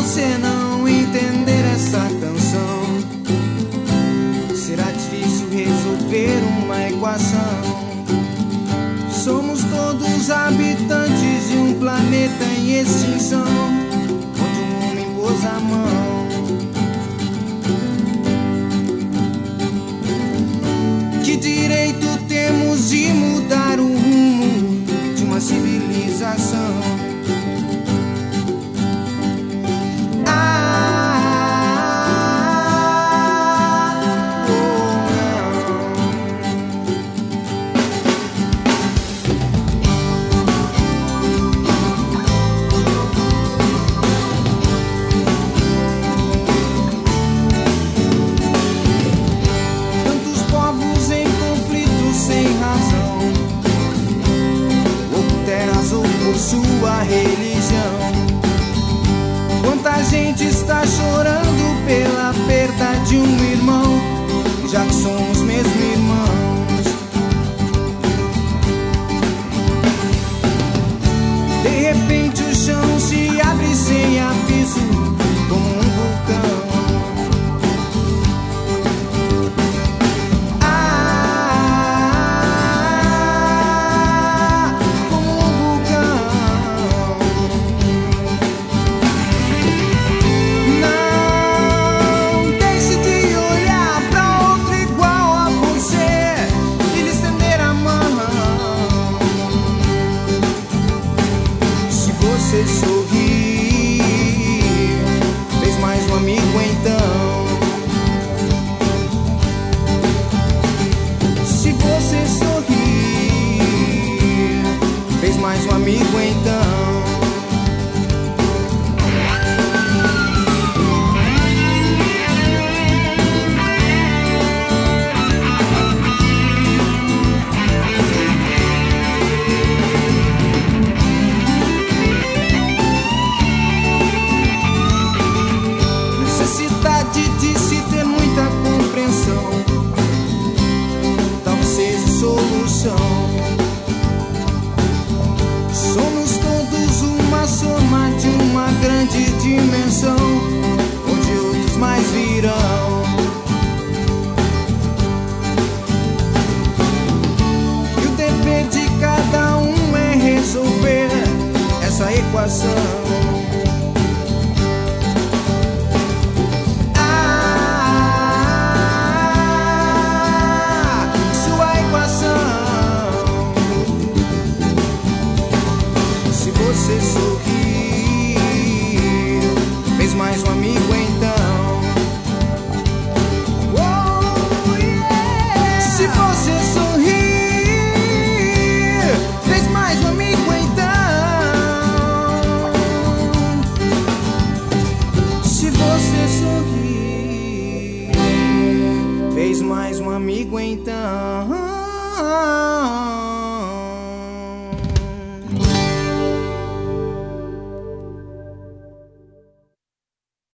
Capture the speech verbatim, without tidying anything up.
você não entender essa canção, será difícil resolver uma equação. Somos todos habitantes de um planeta em extinção, onde um homem pôs a mão. Que direito temos de mudar o rumo de uma civilização? Sua religião. Quanta gente está chorando pela perda de um irmão, já que somos mesmo irmãos. De repente o chão se abre sem aviso, como um vulcão. Você sorrir, fez mais um amigo então. Se você sorrir, fez mais um amigo então. De se ter muita compreensão, talvez seja solução. Somos todos uma soma de uma grande dimensão, onde outros mais virão. E o dever de cada um é resolver essa equação. Você sorrir, fez mais um amigo então. Oh, yeah. Se você sorrir, fez mais um amigo então. Se você sorrir, fez mais um amigo então.